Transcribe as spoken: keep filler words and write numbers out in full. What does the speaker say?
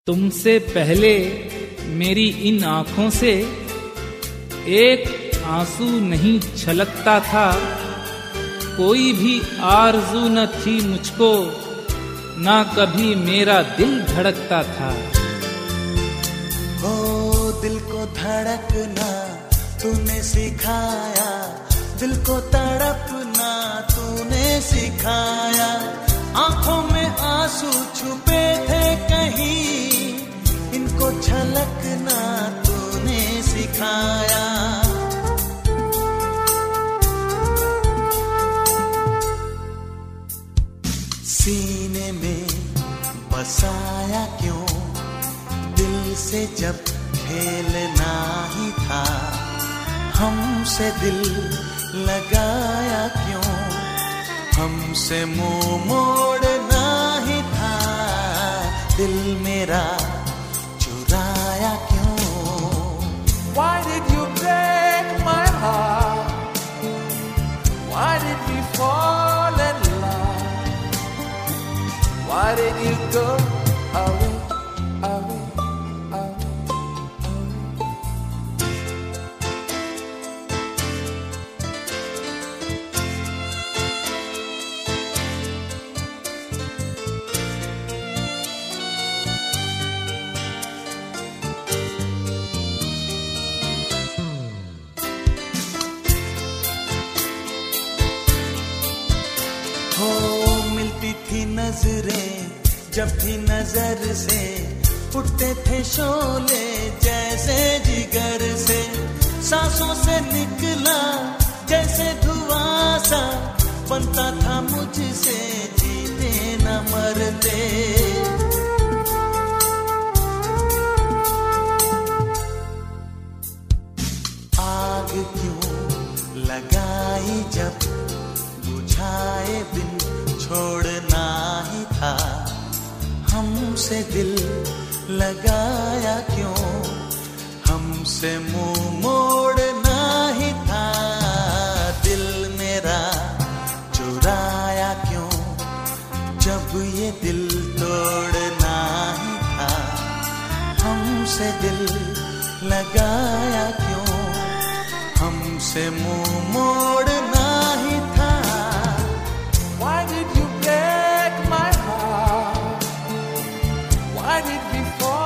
तुमसे पहले मेरी इन आंखों से एक आंसू नहीं छलकता था, कोई भी आरज़ू न थी मुझको, ना कभी मेरा दिल धड़कता था। ओ दिल को धड़कना तूने सिखाया, दिल को तड़पना तूने सिखाया, आंखों में आंसू छुपे थे कहीं, इनको छलकना तूने सिखाया। सीने में बसाया क्यों, दिल से जब खेलना ही था, हमसे दिल लगाया क्यों, हमसे मुंह मोड़ना ही था, दिल मेरा चुराया क्यों। Why did you break my heart? Why did we fall in love? Why did you go away, away, away, away? हो मिलती थी नजरें जब भी नजर से, उठते थे शोले जैसे जिगर से, सांसों से निकला जैसे धुआं सा, बनता था मुझसे जीते न मरते। आग क्यों लगाई जब बुझाए बिन छोड़ना ही था, हमसे दिल लगाया क्यों, हमसे मुंह मोड़ना ही था, दिल मेरा चुराया क्यों, जब ये दिल तोड़ना ही था, हमसे दिल लगाया क्यों, हमसे मुंह मोड़ना ही था। Why did you break my heart? Why did we fall?